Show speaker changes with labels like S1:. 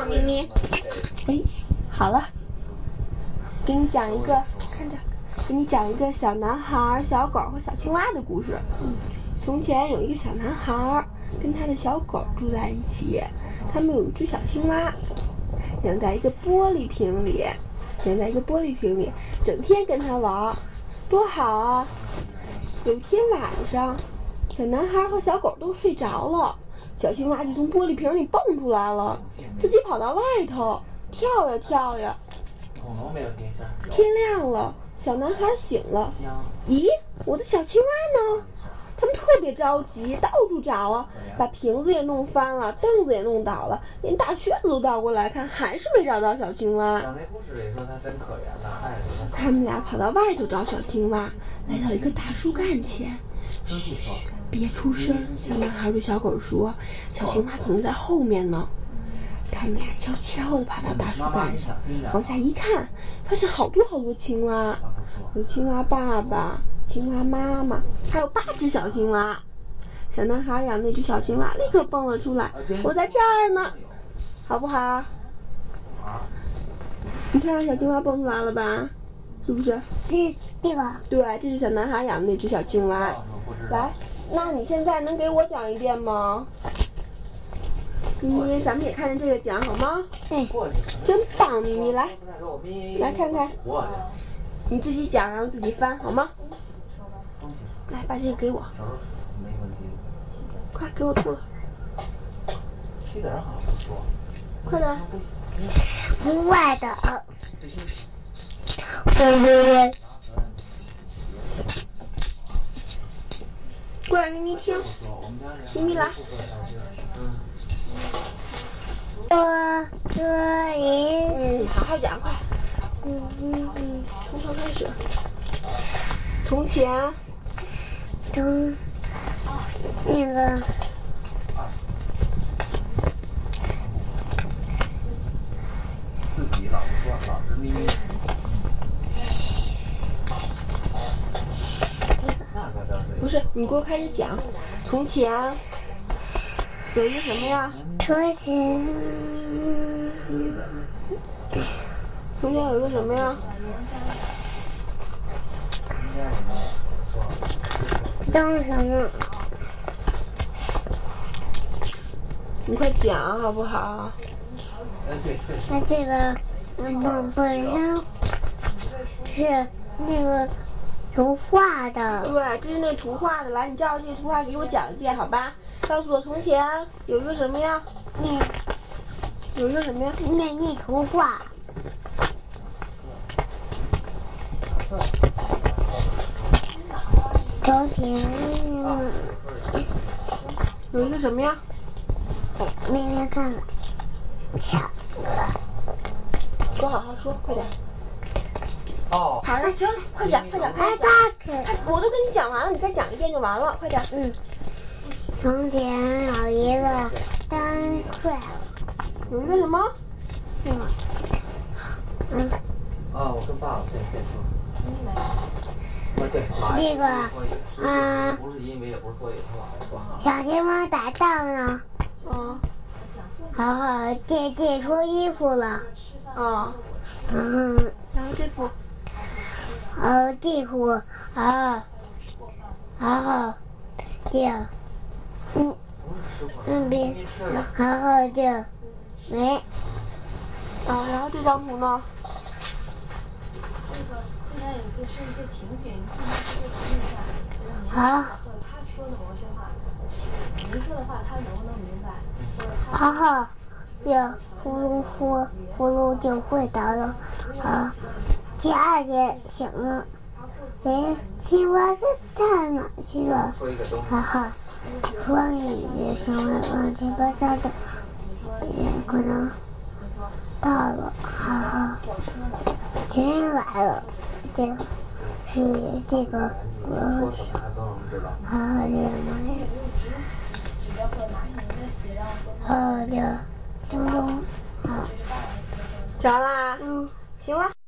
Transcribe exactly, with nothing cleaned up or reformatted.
S1: 棒，咪咪。哎，好了，给你讲一个，看着，给你讲一个小男孩、小狗和小青蛙的故事。从前有一个小男孩跟他的小狗住在一起，他们有一只小青蛙，养在一个玻璃瓶里，养在一个玻璃瓶里，整天跟他玩，多好啊！有一天晚上，小男孩和小狗都睡着了，小青蛙就从玻璃瓶里蹦出来了，自己跑到外头跳呀跳呀。天亮了，小男孩醒了，咦，我的小青蛙呢？他们特别着急，到处找啊，把瓶子也弄翻了，凳子也弄倒了，连大靴子都倒过来看，还是没找到小青蛙。他们俩跑到外头找小青蛙，来到一个大树干前，嘘，别出声。小男孩对小狗说：“小青蛙可能在后面呢。”他们俩悄悄地爬到大树干上，往下一看，发现好多好多青蛙，有青蛙爸爸、青蛙妈妈，还有八只小青蛙。小男孩养那只小青蛙立刻蹦了出来，我在这儿呢，好不好？你看小青蛙蹦出来了吧？是不是？
S2: 这这个
S1: 对，这是小男孩养的那只小青蛙。来，那你现在能给我讲一遍吗？咪咪，咱们也看着这个讲好吗？
S2: 嗯，
S1: 真棒，咪咪，来，来看看，你自己讲，然后自己翻好吗？来，把这个给我，快给我吐了，快点，
S2: 户外的，对对对，
S1: 过来，咪咪听，咪咪来。
S2: 多多云，
S1: 嗯，好好讲，快。
S2: 嗯嗯嗯，
S1: 从头开始。从前，
S2: 从那个
S3: 自己老是说，老是咪咪。
S1: 不是，你给我开始讲。从前有一个什么呀？
S2: 从前，
S1: 从前有一个什么呀？
S2: 当什么？
S1: 你快讲好不好？
S2: 它这个本本身是那个图画的。
S1: 对，这是那图画的。来，你照着这图画给我讲一遍，好吧？告诉我，从前有一个什么呀？
S2: 那
S1: 有一个什么呀？
S2: 那那图画。从前
S1: 有一个什么呀？
S2: 妹妹看了，小
S1: 给我好好说，快点。
S3: 哦。
S1: 好了，行了，快点，快点，快
S2: 阿
S1: 点
S2: 巴
S1: 讲。我都跟你讲完了，你再讲一遍就完了，快点。
S2: 嗯。从前有一个单块，
S1: 有一个什么？
S2: 那个，嗯。
S3: 啊，我跟爸爸对对说。我对。
S2: 这个，嗯。
S3: 不是因为也不是所以，他姥爷说哈。
S2: 小青蛙打仗呢。
S1: 嗯。
S2: 好好借借出衣服了。
S1: 啊。
S2: 嗯。
S1: 然后这幅。
S2: 好这幅，好，好好这样，嗯，那边好好这样，没。
S1: 啊，然后这张图呢？
S4: 这个现在有些是一些情景，你看他这个情景下，就是您
S2: 好。
S4: 就是他说的某些话，您说的话他能不能明白？或者他
S2: 好好，这呼噜呼呼噜就会到了，好，第二天醒了，哎，青蛙是到哪去了？好好，光影也成为乱七八糟的，也可能到了，好好，全来了，这是这个呃，好好这个么呀？好的，咚咚，好，
S1: 讲啦。
S2: 嗯，
S1: 行了。